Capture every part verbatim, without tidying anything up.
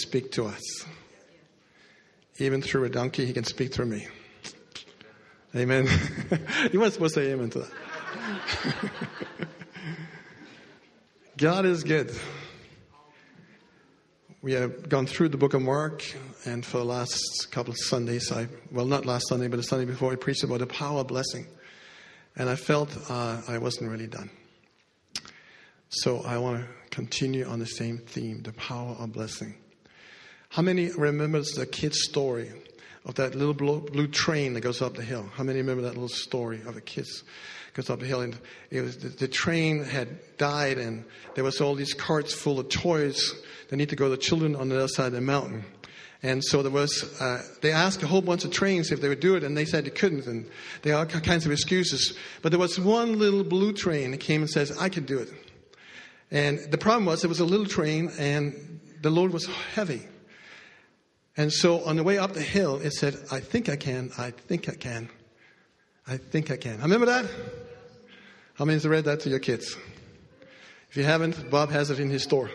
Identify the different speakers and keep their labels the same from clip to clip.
Speaker 1: speak to us. Even through a donkey, he can speak through me. Amen. You weren't supposed to say amen to that. God is good. We have gone through the book of Mark, and for the last couple of Sundays, I well, not last Sunday, but the Sunday before, I preached about the power of blessing. And I felt uh, I wasn't really done. So I want to continue on the same theme, the power of blessing. How many remembers the kid's story of that little blue, blue train that goes up the hill? How many remember that little story of the kids goes up the hill? And it was the, the train had died, and there was all these carts full of toys that need to go to the children on the other side of the mountain. And so there was, uh, they asked a whole bunch of trains if they would do it, and they said they couldn't, and they had all kinds of excuses. But there was one little blue train that came and says, I can do it. And the problem was, it was a little train, and the load was heavy. And so on the way up the hill, it said, I think I can, I think I can, I think I can. Remember that? How many have read that to your kids? If you haven't, Bob has it in his store.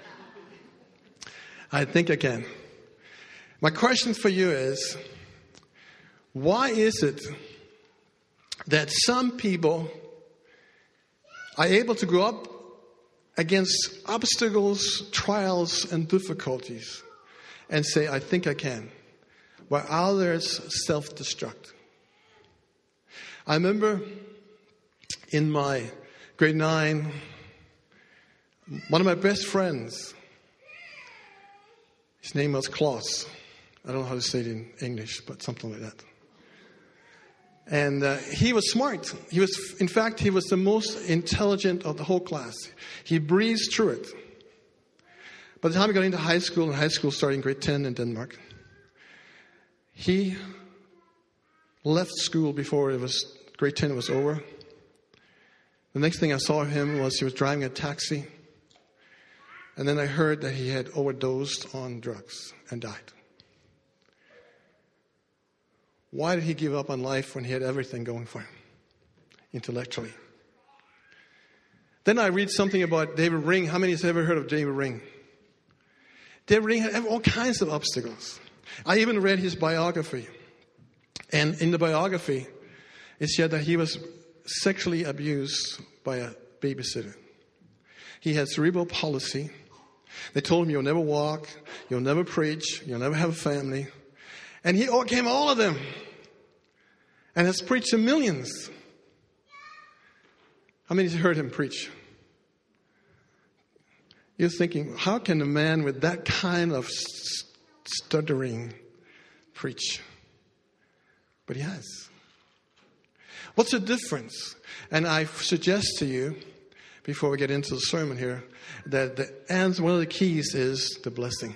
Speaker 1: I think I can. My question for you is, why is it that some people are able to go up against obstacles, trials, and difficulties and say, I think I can, while others self-destruct? I remember in my grade nine, one of my best friends, his name was Klaus. I don't know how to say it in English, but something like that. And uh, he was smart. He was, in fact, he was the most intelligent of the whole class. He breezed through it. By the time he got into high school, and high school started in grade ten in Denmark, he left school before it was grade ten was over. The next thing I saw of him was he was driving a taxi. And then I heard that he had overdosed on drugs and died. Why did he give up on life when he had everything going for him, intellectually? Then I read something about David Ring. How many has ever heard of David Ring? David Ring had all kinds of obstacles. I even read his biography. And in the biography, it said that he was sexually abused by a babysitter. He had cerebral palsy. They told him, you'll never walk, you'll never preach, you'll never have a family. And he overcame all of them and has preached to millions. How many have heard him preach? You're thinking, how can a man with that kind of stuttering preach? But he has. What's the difference? And I suggest to you, before we get into the sermon here, that the answer, one of the keys is the blessing.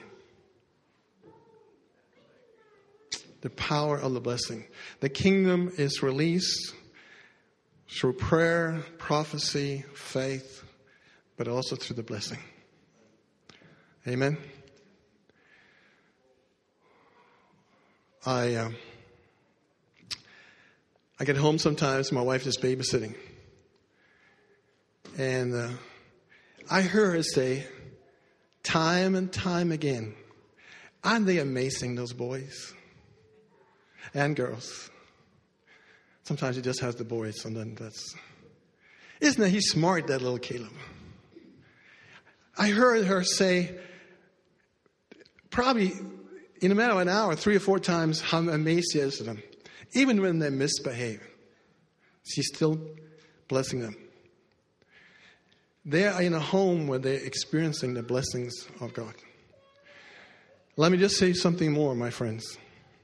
Speaker 1: The power of the blessing. The kingdom is released through prayer, prophecy, faith, but also through the blessing. Amen. I uh, I get home sometimes. My wife is babysitting, and uh, I heard her say, time and time again, aren't they amazing, those boys and girls? Sometimes he just has the boys, and then that's... Isn't that he's smart, that little Caleb? I heard her say, probably in a matter of an hour, three or four times, how amazed she is to them. Even when they misbehave, she's still blessing them. They are in a home where they're experiencing the blessings of God. Let me just say something more, my friends.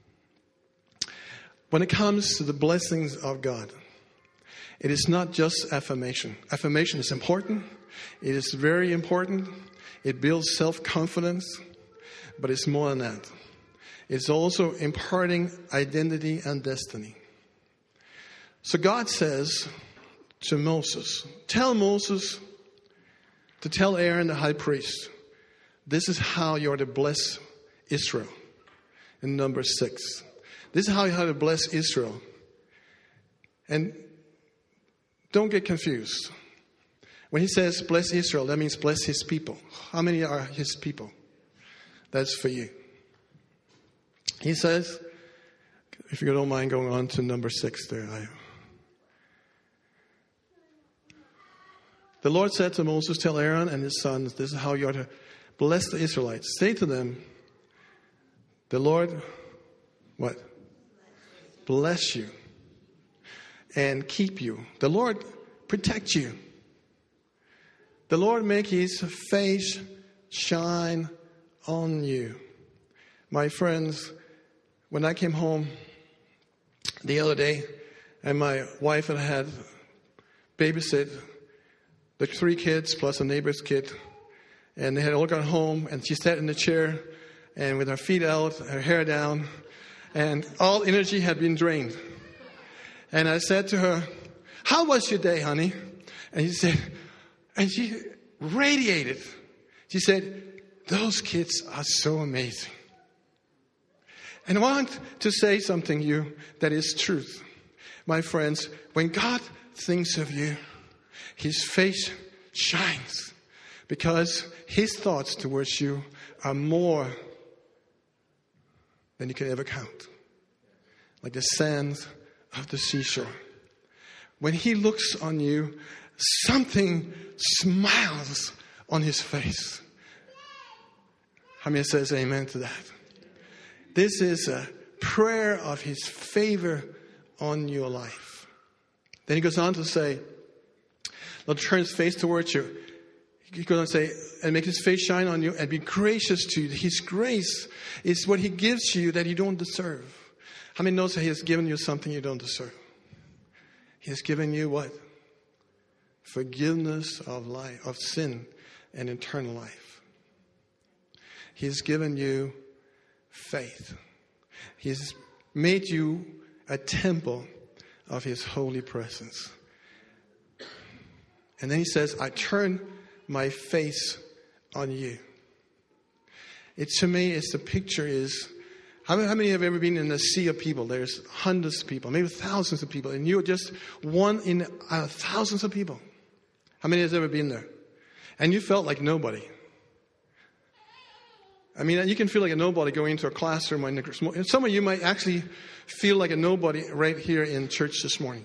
Speaker 1: When it comes to the blessings of God, it is not just affirmation. Affirmation is important. It is very important. It builds self-confidence. But it's more than that. It's also imparting identity and destiny. So God says to Moses, tell Moses to tell Aaron the high priest, this is how you're to bless Israel. In number six. This is how you have to bless Israel. And don't get confused. When he says bless Israel, that means bless his people. How many are his people? That's for you. He says, if you don't mind going on to number six there. I, the Lord said to Moses, tell Aaron and his sons, this is how you are to bless the Israelites. Say to them, the Lord, what? Bless you and keep you. The Lord protect you. The Lord make his face shine on you. My friends, when I came home the other day and my wife had had babysit the three kids plus a neighbor's kid, and they had all gone home, and she sat in the chair and with her feet out, her hair down, and all energy had been drained. And I said to her, how was your day, honey? And she said, and she radiated. She said, those kids are so amazing. And I want to say something to you that is truth. My friends, when God thinks of you, his face shines because his thoughts towards you are more than you can ever count. Like the sands of the seashore. When he looks on you, something smiles on his face. How many says amen to that? This is a prayer of his favor on your life. Then he goes on to say, Lord, turn his face towards you. He goes on to say, and make his face shine on you and be gracious to you. His grace is what he gives you that you don't deserve. How many knows that he has given you something you don't deserve? He has given you what? Forgiveness of life, of sin and eternal life. He has given you faith. He has made you a temple of his holy presence. And then he says, I turn my face on you. It to me, it's the picture is, how many, how many have ever been in a sea of people? There's hundreds of people, maybe thousands of people, and you're just one in uh, thousands of people. How many has ever been there? And you felt like nobody. I mean, you can feel like a nobody going into a classroom. And some of you might actually feel like a nobody right here in church this morning.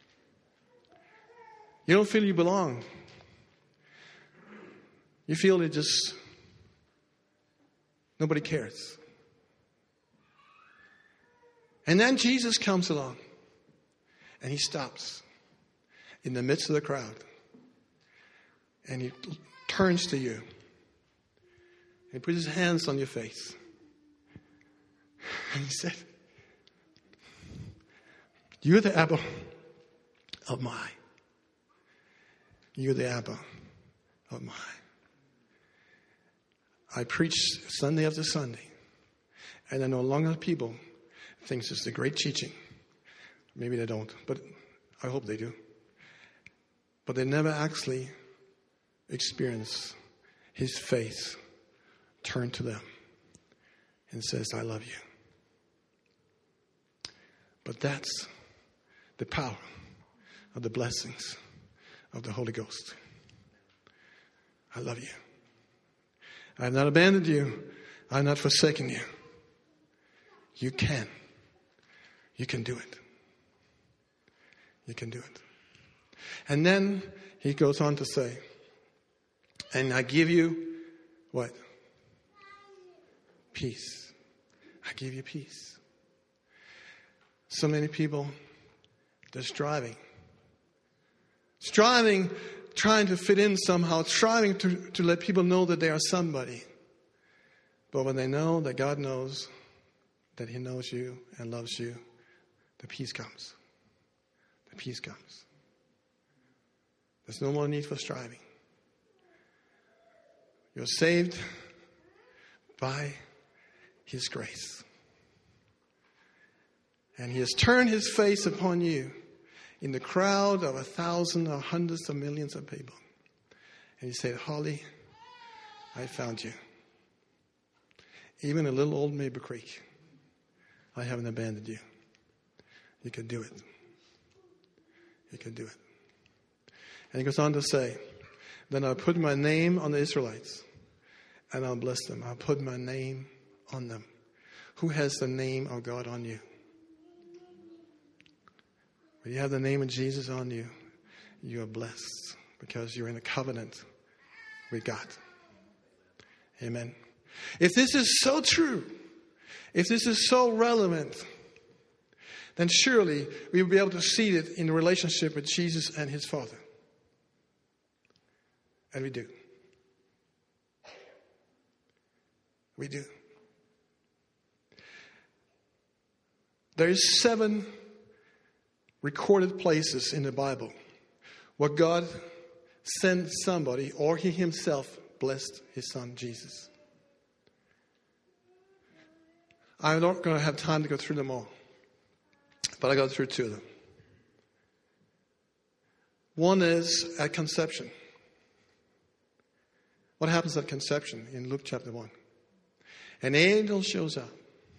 Speaker 1: You don't feel you belong. You feel it just, nobody cares. And then Jesus comes along and he stops in the midst of the crowd and he turns to you. He puts his hands on your face. And he said, you're the apple of my eye. You're the apple of my eye. I preach Sunday after Sunday. And I know a lot of people think this is a great teaching. Maybe they don't, but I hope they do. But they never actually experience his face turn to them and says, I love you. But that's the power of the blessings of the Holy Ghost. I love you. I have not abandoned you. I have not forsaken you. You can. You can do it. You can do it. And then he goes on to say, and I give you what? Peace. I give you peace. So many people, they're striving. Striving, trying to fit in somehow, striving to, to let people know that they are somebody. But when they know that God knows that he knows you and loves you, the peace comes. The peace comes. There's no more need for striving. You're saved by his grace. And he has turned his face upon you in the crowd of a thousand or hundreds of millions of people. And he said, Holly, I found you. Even a little old Maple Creek, I haven't abandoned you. You can do it. You can do it. And he goes on to say, then I put my name on the Israelites, and I'll bless them. I'll put my name on them. Who has the name of God on you? When you have the name of Jesus on you, you are blessed because you're in a covenant with God. Amen. If this is so true, if this is so relevant, then surely we will be able to see it in the relationship with Jesus and his Father. And we do. We do. There is seven recorded places in the Bible where God sent somebody or he himself blessed his son Jesus. I'm not going to have time to go through them all, but I got through two of them. One is at conception. What happens at conception in Luke chapter one? An angel shows up.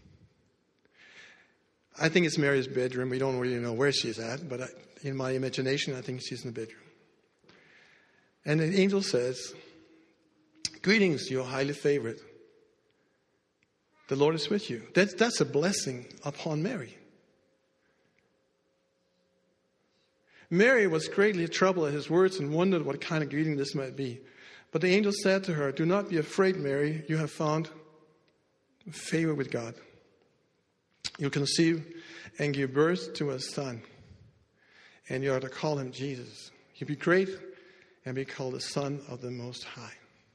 Speaker 1: I think it's Mary's bedroom. We don't really know where she's at, but I, in my imagination, I think she's in the bedroom. And the angel says, "Greetings, you are highly favored. The Lord is with you." That's, that's a blessing upon Mary. Mary was greatly troubled at his words and wondered what kind of greeting this might be. But the angel said to her, "Do not be afraid, Mary. You have found favor with God. You'll conceive and give birth to a son, and you are to call him Jesus. He'll be great and be called the Son of the Most High."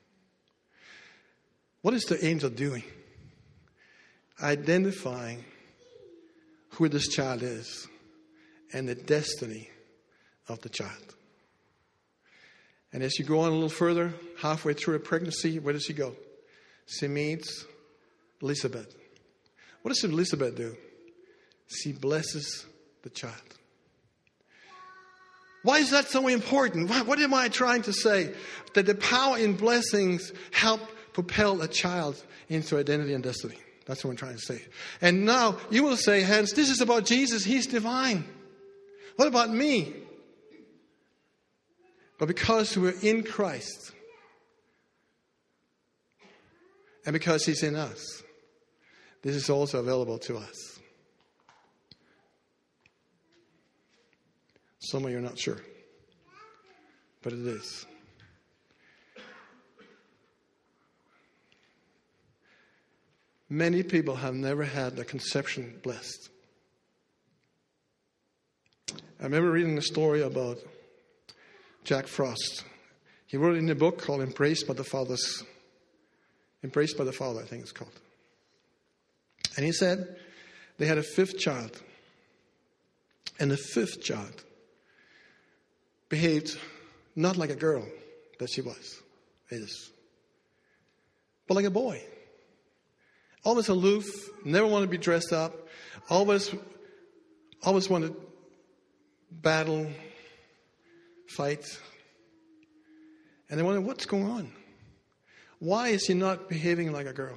Speaker 1: What is the angel doing? Identifying who this child is and the destiny of the child. And as you go on a little further, halfway through a pregnancy, where does she go? She meets Elizabeth. What does Elizabeth do? She blesses the child. Why is that so important? What, what am I trying to say? That the power in blessings help propel a child into identity and destiny. That's what I'm trying to say. And now you will say, Hans, this is about Jesus. He's divine. What about me? But because we're in Christ, and because he's in us, this is also available to us. Some of you are not sure, but it is. Many people have never had their conception blessed. I remember reading a story about Jack Frost. He wrote in a book called Embraced by the Father's, Embraced by the Father, I think it's called. And he said they had a fifth child. And the fifth child behaved not like a girl that she was, is, but like a boy. Always aloof, never wanted to be dressed up, always, always wanted to battle, fight. And they wondered, what's going on? Why is he not behaving like a girl?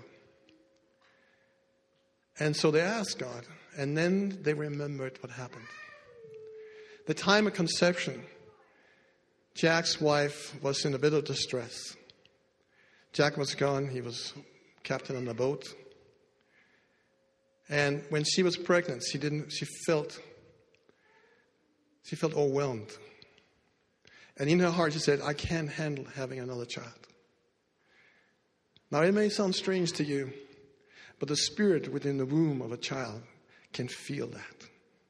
Speaker 1: And so they asked God, and then they remembered what happened. The time of conception, Jack's wife was in a bit of distress. Jack was gone. He was captain on the boat. And when she was pregnant, she didn't. She felt. She felt overwhelmed. And in her heart, she said, "I can't handle having another child." Now, it may sound strange to you, but the spirit within the womb of a child can feel that.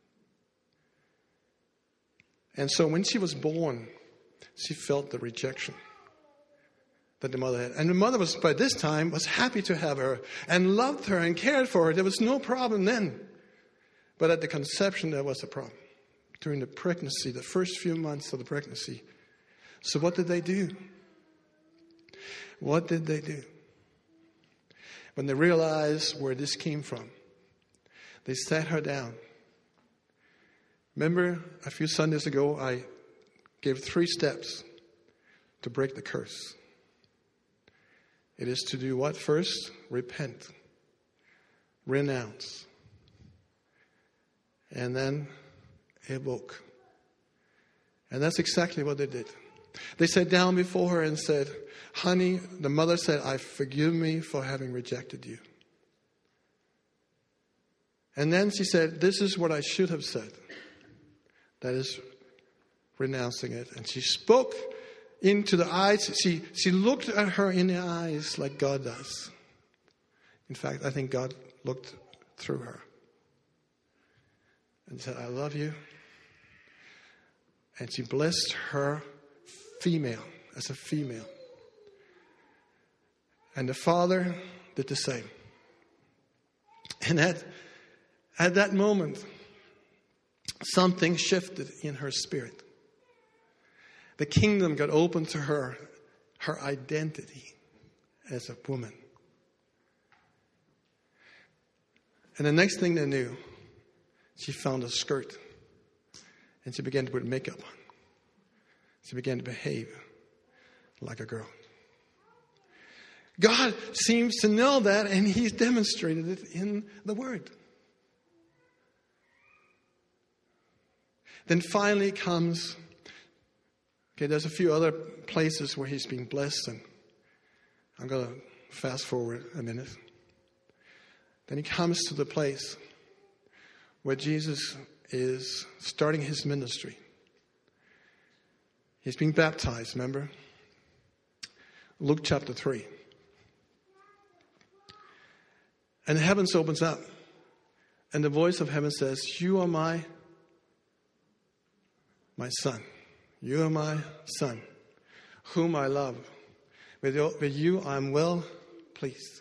Speaker 1: And so when she was born, she felt the rejection that the mother had. And the mother was, by this time, was happy to have her and loved her and cared for her. There was no problem then. But at the conception, there was a problem. During the pregnancy, the first few months of the pregnancy. So what did they do? What did they do? When they realized where this came from, they sat her down. Remember, a few Sundays ago, I gave three steps to break the curse. It is to do what first? Repent. Renounce. And then evoke. And that's exactly what they did. They sat down before her and said, honey, the mother said, I forgive me for having rejected you. And then she said, this is what I should have said. That is renouncing it. And she spoke into the eyes. She, she looked at her in the eyes like God does. In fact, I think God looked through her and said, I love you. And she blessed her female, as a female. And the father did the same. And at, at that moment, something shifted in her spirit. The kingdom got open to her, her identity as a woman. And the next thing they knew, she found a skirt. And she began to put makeup on. She began to behave like a girl. God seems to know that, and He's demonstrated it in the Word. Then finally comes, okay, there's a few other places where He's being blessed, and I'm going to fast forward a minute. Then He comes to the place where Jesus is starting His ministry. He's being baptized, remember? Luke chapter three. And the heavens opens up. And the voice of heaven says, you are my, my son. You are my son, whom I love. With, your, with you I am well pleased.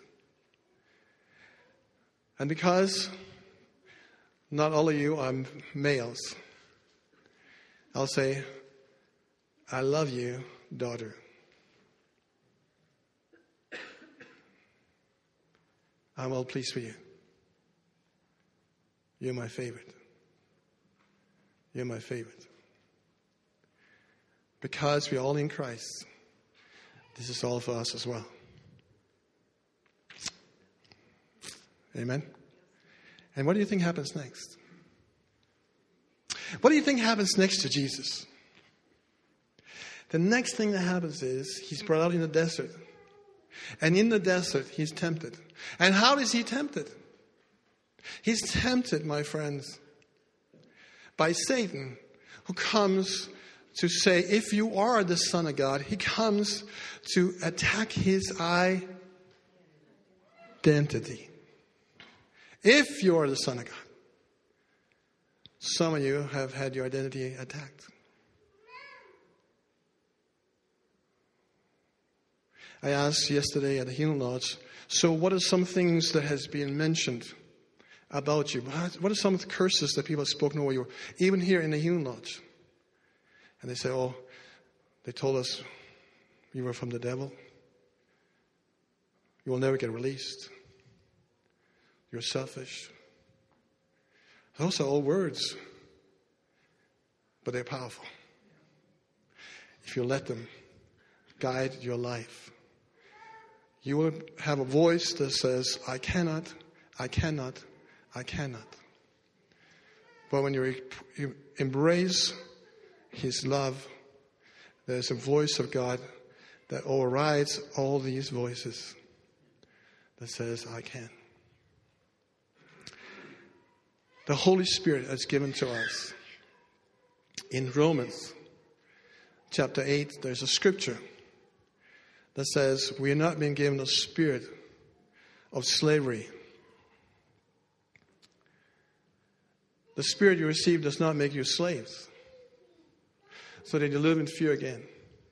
Speaker 1: And because not all of you are males, I'll say, I love you, daughter. I'm well pleased with you. You're my favorite. You're my favorite. Because we're all in Christ, this is all for us as well. Amen? And what do you think happens next? What do you think happens next to Jesus? The next thing that happens is He's brought out in the desert. And in the desert, He's tempted. And how is He tempted? He's tempted, my friends, by Satan, who comes to say, if you are the Son of God, he comes to attack His identity. If you are the Son of God. Some of you have had your identity attacked. I asked yesterday at the Healing Lodge, so what are some things that has been mentioned about you? What are some of the curses that people have spoken over you, even here in the Healing Lodge? And they say, oh, they told us you were from the devil. You will never get released. You're selfish. Those are all words, but they're powerful. If you let them guide your life, you will have a voice that says, I cannot, I cannot, I cannot. But when you, you embrace His love, there's a voice of God that overrides all these voices that says, I can. The Holy Spirit is given to us. In Romans chapter eight, there's a scripture that says we are not being given a spirit of slavery. The spirit you receive does not make you slaves, so that you live in fear again.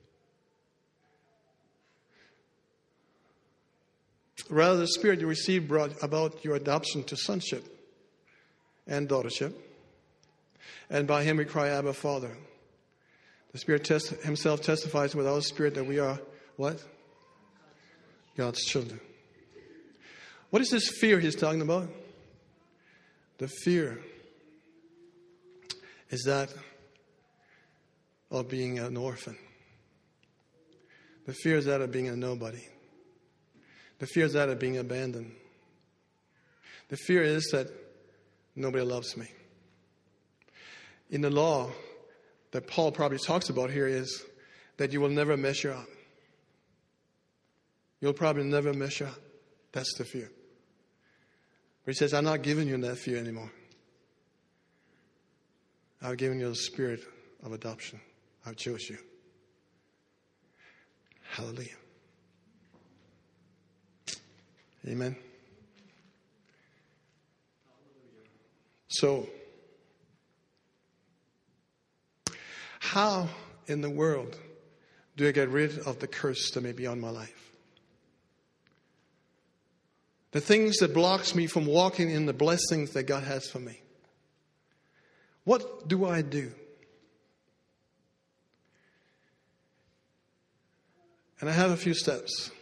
Speaker 1: Rather, the spirit you receive brought about your adoption to sonship and daughtership. And by Him we cry, Abba, Father. The Spirit test- Himself testifies with our spirit that we are what? God's children. What is this fear He's talking about? The fear is that of being an orphan. The fear is that of being a nobody. The fear is that of being abandoned. The fear is that nobody loves me. In the law that Paul probably talks about here is that you will never measure up. You'll probably never measure up. That's the fear. But he says, I'm not giving you that fear anymore. I've given you the spirit of adoption. I've chose you. Hallelujah. Amen. So, how in the world do I get rid of the curse that may be on my life? The things that blocks me from walking in the blessings that God has for me. What do I do? And I have a few steps.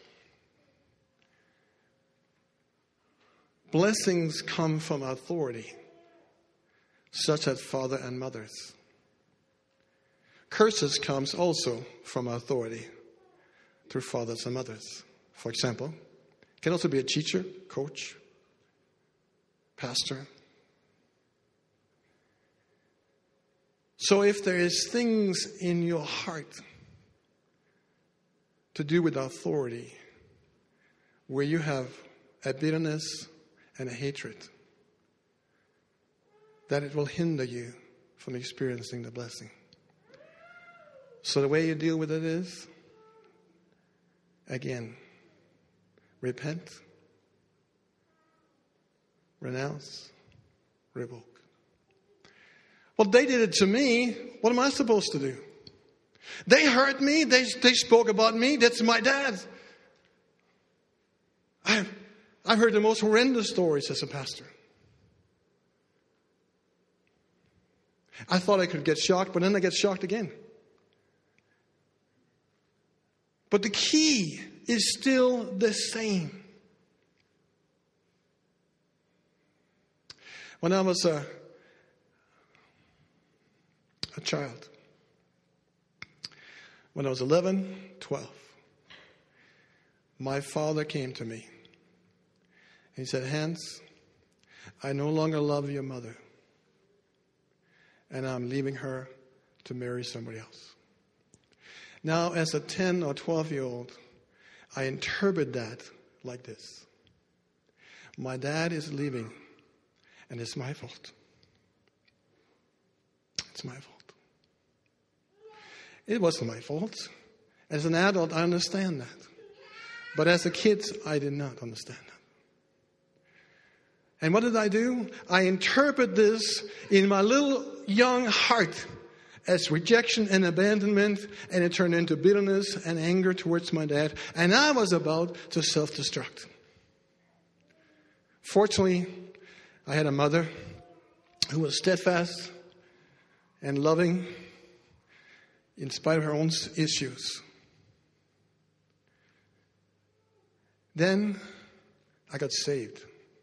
Speaker 1: Blessings come from authority, such as father and mothers. Curses comes also from authority through fathers and mothers. For example, it can also be a teacher, coach, pastor. So if there is things in your heart to do with authority, where you have a bitterness and a hatred, that it will hinder you from experiencing the blessing. So the way you deal with it is, again, repent, renounce, revoke. Well, they did it to me. What am I supposed to do? They hurt me. They, they spoke about me. That's my dad. I've, I've heard the most horrendous stories as a pastor. I thought I could get shocked, but then I get shocked again. But the key is still the same. When I was a, a child, when I was eleven, twelve, my father came to me. He said, Hans, I no longer love your mother, and I'm leaving her to marry somebody else. Now, as a ten or twelve-year-old, I interpret that like this. My dad is leaving, and it's my fault. It's my fault. It wasn't my fault. As an adult, I understand that. But as a kid, I did not understand that. And what did I do? I interpret this in my little young heart as rejection and abandonment, and it turned into bitterness and anger towards my dad, and I was about to self-destruct. Fortunately, I had a mother who was steadfast and loving in spite of her own issues. Then I got saved.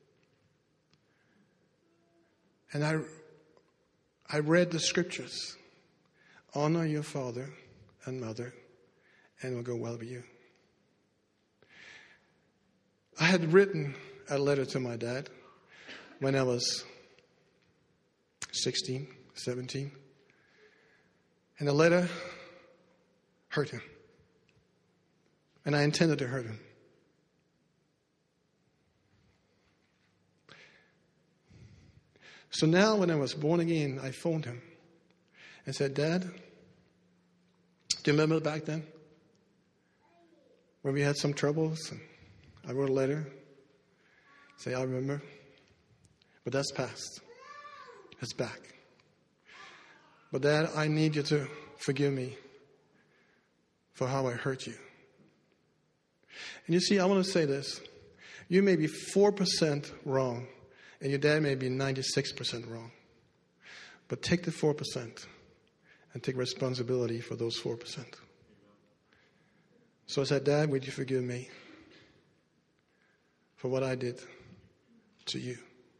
Speaker 1: And I, I read the scriptures. Honor your father and mother, and it will go well with you. I had written a letter to my dad when I was sixteen, seventeen. And the letter hurt him. And I intended to hurt him. So now when I was born again, I phoned him and said, Dad, do you remember back then when we had some troubles? And I wrote a letter. Say, I remember. But that's past. It's back. But Dad, I need you to forgive me for how I hurt you. And you see, I want to say this. You may be four percent wrong, and your dad may be ninety-six percent wrong. But take the four percent and take responsibility for those four percent. So I said, Dad, would you forgive me for what I did to you?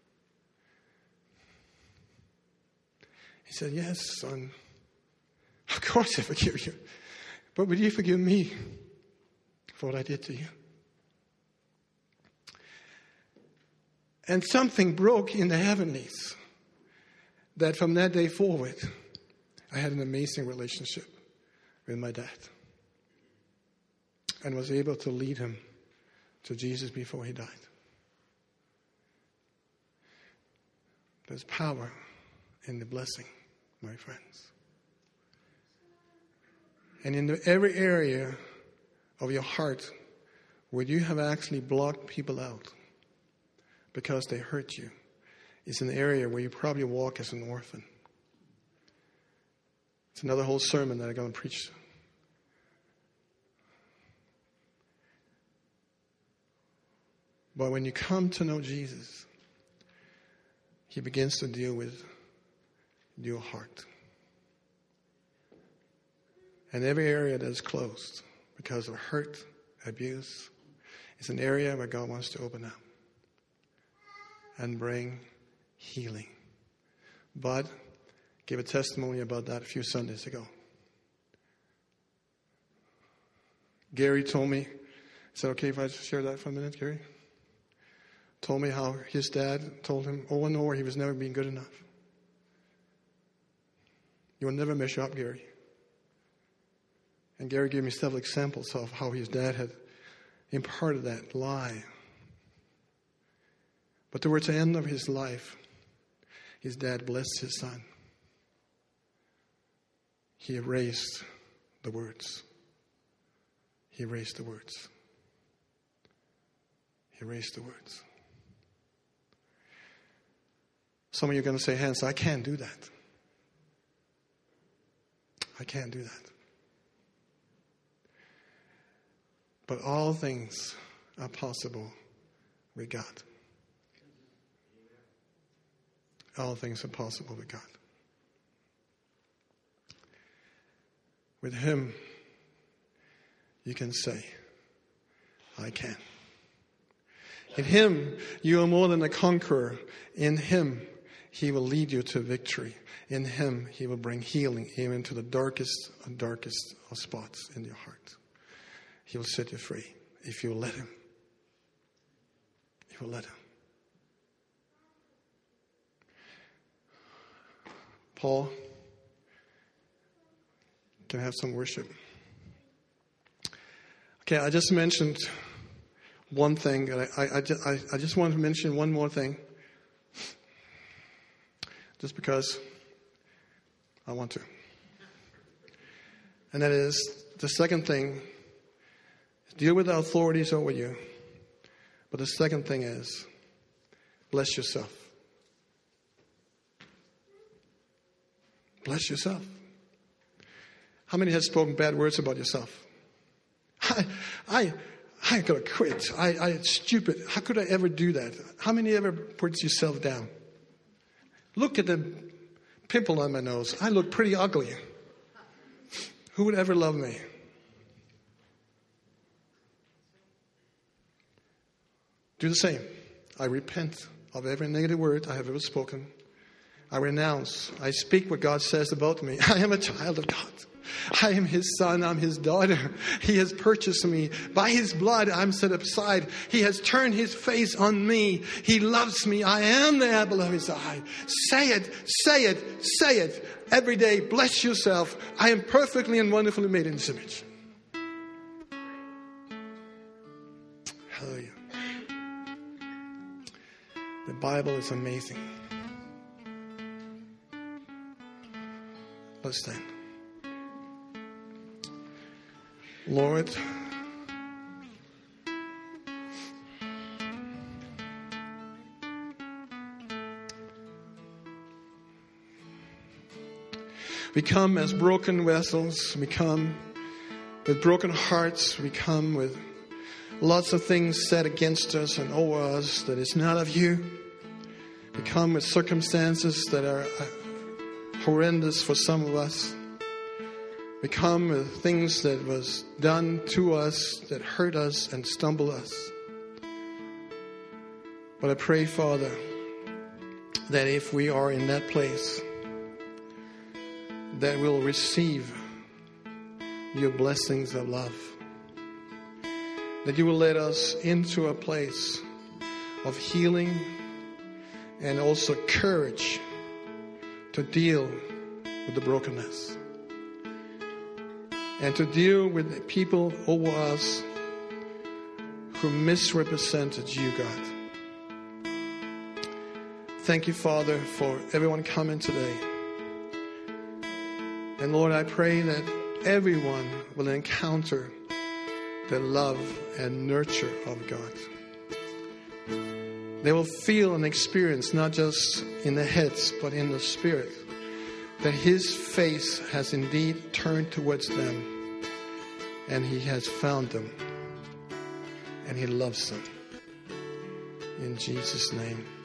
Speaker 1: He said, yes, son. Of course I forgive you. But would you forgive me for what I did to you? And something broke in the heavenlies that from that day forward, I had an amazing relationship with my dad. and was able to lead him to Jesus before he died. There's power in the blessing, my friends. And in the, every area of your heart where you have actually blocked people out because they hurt you, is an area where you probably walk as an orphan. It's another whole sermon that I'm going to preach. But when you come to know Jesus, he begins to deal with your heart. And every area that is closed because of hurt, abuse, is an area where God wants to open up and bring healing. Bud gave a testimony about that a few Sundays ago. Gary told me, is that okay if I share that for a minute, Gary? Told me how his dad told him over and over he was never being good enough. You will never measure up, Gary. And Gary gave me several examples of how his dad had imparted that lie. But towards the end of his life, his dad blessed his son. He erased the words. He erased the words. He erased the words. Some of you are going to say, Hans, I can't do that. I can't do that. But all things are possible with God. All things are possible with God. With him, you can say, I can. In him, you are more than a conqueror. In him, he will lead you to victory. In him, he will bring healing even to the darkest and darkest of spots in your heart. He will set you free if you will let him. If you will let him. Paul, can I have some worship? Okay, I just mentioned one thing. I, I, I, just, I, I just want to mention one more thing. Just because I want to. And that is, the second thing, deal with the authorities over you. But the second thing is, bless yourself. Bless yourself. How many have spoken bad words about yourself? I, I, I gotta quit. I, I, it's stupid. How could I ever do that? How many ever put yourself down? Look at the pimple on my nose. I look pretty ugly. Who would ever love me? Do the same. I repent of every negative word I have ever spoken. I renounce. I speak what God says about me. I am a child of God. I am his son. I'm his daughter. He has purchased me. By his blood, I'm set aside. He has turned his face on me. He loves me. I am the apple of his eye. Say it, say it, say it. Every day, bless yourself. I am perfectly and wonderfully made in his image. Hallelujah. The Bible is amazing. Let's stand. Lord, we come as broken vessels. We come with broken hearts. We come with lots of things said against us and over us that is not of you. We come with circumstances that are horrendous for some of us. We come with things that was done to us that hurt us and stumble us. But I pray, Father, that if we are in that place, that we'll receive your blessings of love. That you will let us into a place of healing and also courage to deal with the brokenness. And to deal with people over us who misrepresented you, God. Thank you, Father, for everyone coming today. And Lord, I pray that everyone will encounter the love and nurture of God. They will feel and experience, not just in the heads, but in the spirit, that His face has indeed turned towards them, and He has found them, and He loves them. In Jesus' name.